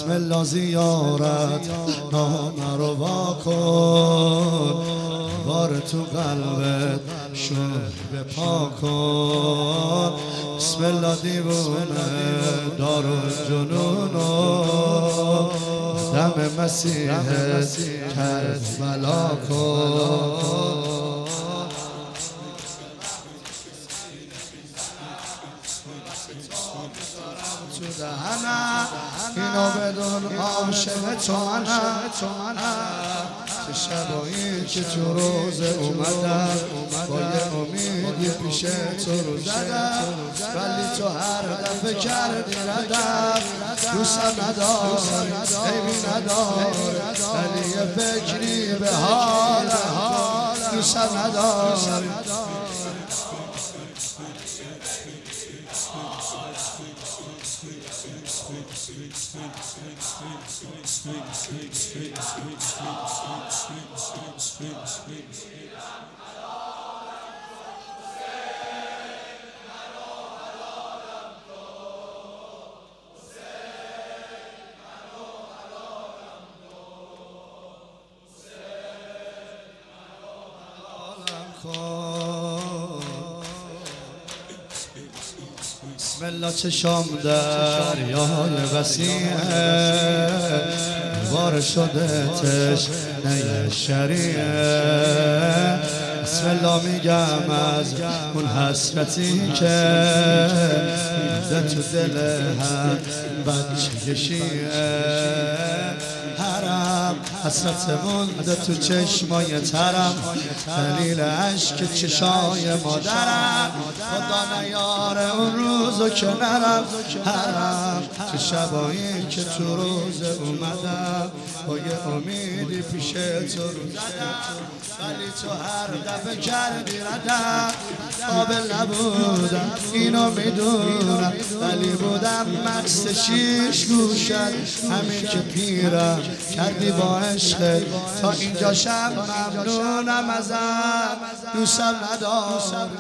بسم الله زیارت نامه رو واکن، بار تو قلبت شور پا کن. بسم الله دیوونه دارو جنونو دم مسیح کربلا کن. اینو بدون عاشق تو منم، چه شبایی که تو روز اومدم با یه امیدی پیش تو رو زدم، ولی تو هر دفعه کردی ردم. دوستم نداری عیبی نداری، ولی یه فکری به حالم دوستم نداری. بسم الله چشام دریای وسیعه، بار شده تشنه شریعه. بسم الله میگم از اون حسرتی که ده تو دل هر بچه شیعه. حرم حسرت مونده تو چشمای ترم، دلیل عشق چشای مادرم. خدا نیاره اون روزو که نرم حرم، چه شبایی که تو روز اومدم با یه امیدی پیش تو رو زدم، ولی تو هر دفعه کردی ردم. قابل نبودم اینو میدونم، ولی بودم مقص شیش گوشت. همین که پیرم کردی با عشق تا اینجاشم ممنونم ازم. دوستم ندارم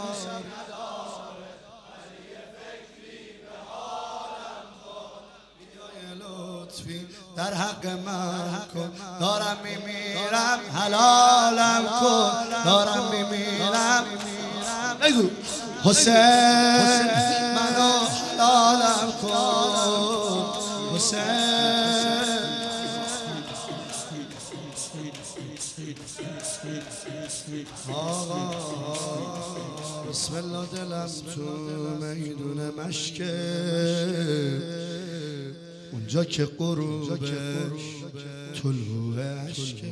در حق من کن، دارم میمیرم حلالم کن، دارم میمیرم بگو حسین منو حلالم کن. حسین آقا بسم الله دلم تو میدون مشکه، اونجا که غروبش طلوع عشقه.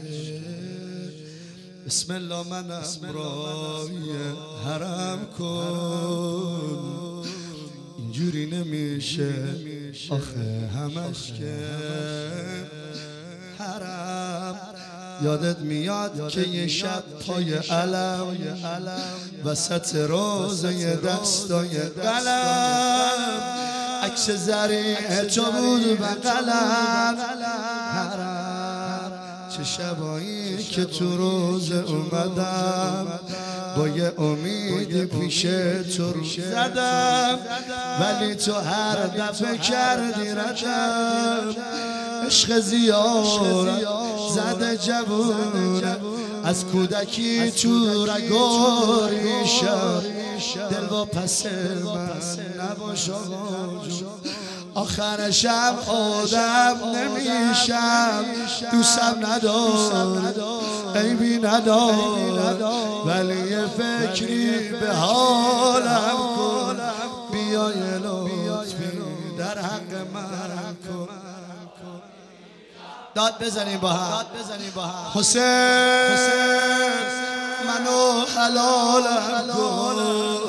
بسم الله منم رای حرم کن، اینجوری نمیشه آخه همش که حرم. یادت میاد که یه شب پای علم وسط روزه دستای قلم، عکس زریع تو بود بغلم. حرم چه شبایی که تو روز اومدم با یه امیدی پیش تو رو زدم، ولی تو هر دفعه کردی ردم. عشق زیارت زده جوونه، از کودکی تو رگوریشم. دل با پس من نباش آقا جون، آخرشم آدم نمیشم. دوستم ندار عیبی ندار، ولی یه فکری به حالم کن. بیای لطفی در حق من کن. داد بزنیم با هم حسین منو حلالم کن.